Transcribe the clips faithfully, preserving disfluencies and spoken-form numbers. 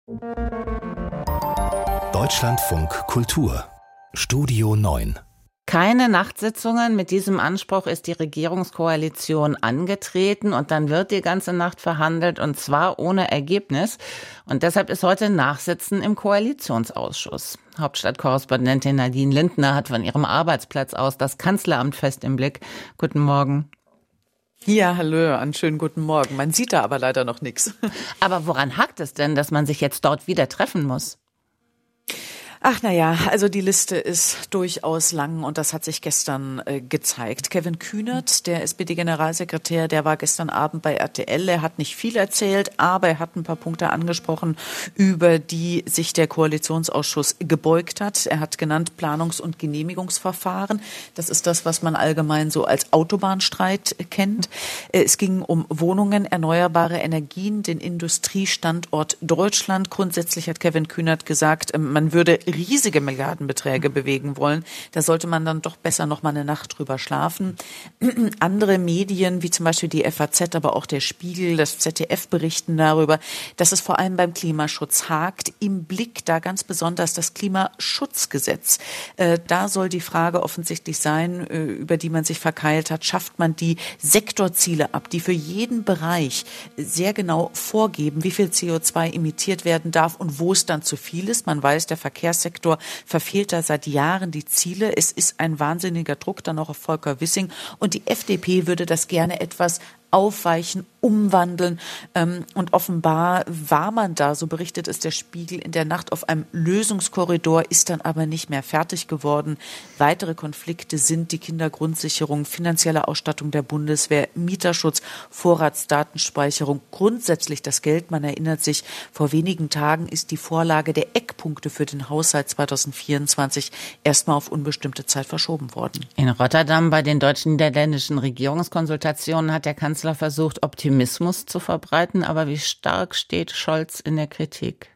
Deutschlandfunk Kultur Studio neun. Keine Nachtsitzungen. Mit diesem Anspruch ist die Regierungskoalition angetreten und dann wird die ganze Nacht verhandelt und zwar ohne Ergebnis. Und deshalb ist heute Nachsitzen im Koalitionsausschuss. Hauptstadtkorrespondentin Nadine Lindner hat von ihrem Arbeitsplatz aus das Kanzleramt fest im Blick. Guten Morgen. Ja, hallo, einen schönen guten Morgen. Man sieht da aber leider noch nichts. Aber woran hakt es denn, dass man sich jetzt dort wieder treffen muss? Ach na ja, also die Liste ist durchaus lang und das hat sich gestern äh, gezeigt. Kevin Kühnert, der S P D-Generalsekretär, der war gestern Abend bei R T L. Er hat nicht viel erzählt, aber er hat ein paar Punkte angesprochen, über die sich der Koalitionsausschuss gebeugt hat. Er hat genannt Planungs- und Genehmigungsverfahren. Das ist das, was man allgemein so als Autobahnstreit kennt. Äh, es ging um Wohnungen, erneuerbare Energien, den Industriestandort Deutschland. Grundsätzlich hat Kevin Kühnert gesagt, äh, man würde riesige Milliardenbeträge bewegen wollen. Da sollte man dann doch besser noch mal eine Nacht drüber schlafen. Andere Medien, wie zum Beispiel die F A Z, aber auch der Spiegel, das Z D F berichten darüber, dass es vor allem beim Klimaschutz hakt. Im Blick da ganz besonders das Klimaschutzgesetz. Äh, da soll die Frage offensichtlich sein, äh, über die man sich verkeilt hat, schafft man die Sektorziele ab, die für jeden Bereich sehr genau vorgeben, wie viel C O zwei emittiert werden darf und wo es dann zu viel ist. Man weiß, der Verkehrssektor verfehlt da seit Jahren die Ziele. Es ist ein wahnsinniger Druck dann auch auf Volker Wissing. Und die F D P würde das gerne etwas aufweichen, umwandeln. Und offenbar war man da, so berichtet es der Spiegel, in der Nacht auf einem Lösungskorridor, ist dann aber nicht mehr fertig geworden. Weitere Konflikte sind die Kindergrundsicherung, finanzielle Ausstattung der Bundeswehr, Mieterschutz, Vorratsdatenspeicherung, grundsätzlich das Geld. Man erinnert sich, vor wenigen Tagen ist die Vorlage der Eckpunkte für den Haushalt zweitausendvierundzwanzig erstmal auf unbestimmte Zeit verschoben worden. In Rotterdam bei den deutsch-niederländischen Regierungskonsultationen hat der Kanzler versucht, Optimismus zu verbreiten, aber wie stark steht Scholz in der Kritik?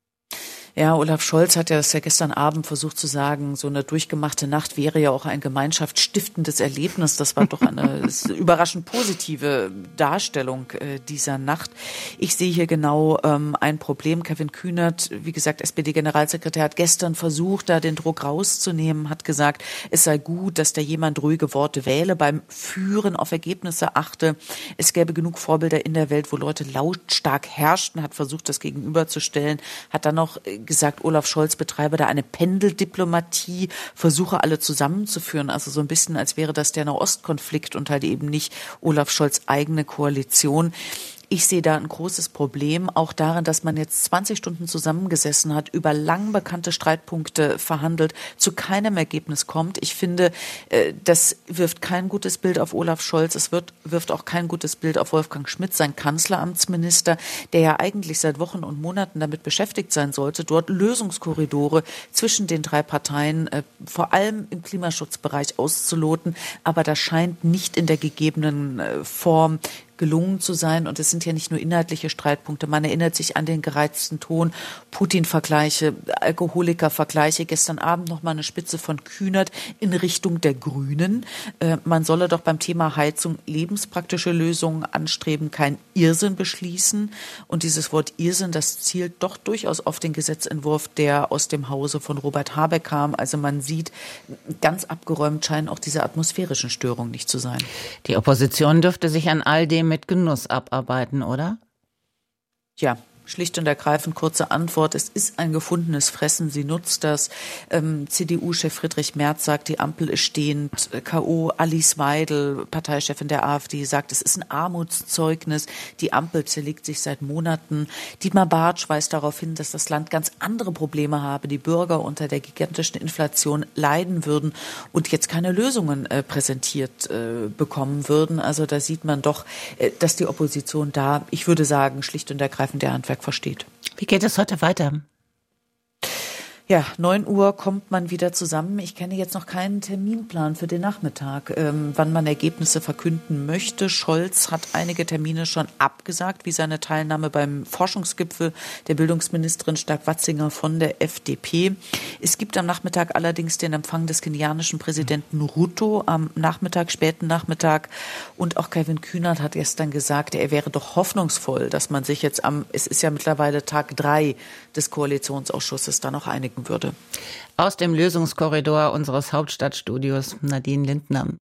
Ja, Olaf Scholz hat ja das ja gestern Abend versucht zu sagen, so eine durchgemachte Nacht wäre ja auch ein gemeinschaftsstiftendes Erlebnis. Das war doch eine überraschend positive Darstellung äh, dieser Nacht. Ich sehe hier genau ähm, ein Problem. Kevin Kühnert, wie gesagt, S P D-Generalsekretär, hat gestern versucht, da den Druck rauszunehmen, hat gesagt, es sei gut, dass da jemand ruhige Worte wähle, beim Führen auf Ergebnisse achte. Es gäbe genug Vorbilder in der Welt, wo Leute lautstark herrschten, hat versucht, das gegenüberzustellen, hat dann noch gesagt, Olaf Scholz betreibe da eine Pendeldiplomatie, versuche alle zusammenzuführen. Also so ein bisschen, als wäre das der Nahostkonflikt und halt eben nicht Olaf Scholz' eigene Koalition. Ich sehe da ein großes Problem, auch darin, dass man jetzt zwanzig Stunden zusammengesessen hat, über lang bekannte Streitpunkte verhandelt, zu keinem Ergebnis kommt. Ich finde, das wirft kein gutes Bild auf Olaf Scholz. Es wird, wirft auch kein gutes Bild auf Wolfgang Schmidt, sein Kanzleramtsminister, der ja eigentlich seit Wochen und Monaten damit beschäftigt sein sollte, dort Lösungskorridore zwischen den drei Parteien, vor allem im Klimaschutzbereich, auszuloten. Aber das scheint nicht in der gegebenen Form gelungen zu sein. Und es sind ja nicht nur inhaltliche Streitpunkte. Man erinnert sich an den gereizten Ton, Putin-Vergleiche, Alkoholiker-Vergleiche. Gestern Abend noch mal eine Spitze von Kühnert in Richtung der Grünen. Äh, man solle doch beim Thema Heizung lebenspraktische Lösungen anstreben, kein Irrsinn beschließen. Und dieses Wort Irrsinn, das zielt doch durchaus auf den Gesetzentwurf, der aus dem Hause von Robert Habeck kam. Also man sieht, ganz abgeräumt scheinen auch diese atmosphärischen Störungen nicht zu sein. Die Opposition dürfte sich an all dem mit Genuss abarbeiten, oder? Ja. Schlicht und ergreifend kurze Antwort. Es ist ein gefundenes Fressen. Sie nutzt das. Ähm, C D U-Chef Friedrich Merz sagt, die Ampel ist stehend. K O Alice Weidel, Parteichefin der AfD, sagt, es ist ein Armutszeugnis. Die Ampel zerlegt sich seit Monaten. Dietmar Bartsch weist darauf hin, dass das Land ganz andere Probleme habe. Die Bürger unter der gigantischen Inflation leiden würden und jetzt keine Lösungen äh, präsentiert äh, bekommen würden. Also da sieht man doch, äh, dass die Opposition da, ich würde sagen, schlicht und ergreifend der Handwerk versteht. Wie geht es heute weiter? Ja, neun Uhr kommt man wieder zusammen. Ich kenne jetzt noch keinen Terminplan für den Nachmittag, ähm, wann man Ergebnisse verkünden möchte. Scholz hat einige Termine schon abgesagt, wie seine Teilnahme beim Forschungsgipfel der Bildungsministerin Stark-Watzinger von der F D P. Es gibt am Nachmittag allerdings den Empfang des kenianischen Präsidenten Ruto am Nachmittag, späten Nachmittag. Und auch Kevin Kühnert hat gestern gesagt, er wäre doch hoffnungsvoll, dass man sich jetzt am, es ist ja mittlerweile Tag drei des Koalitionsausschusses, da noch einigen würde. Aus dem Lösungskorridor unseres Hauptstadtstudios, Nadine Lindner.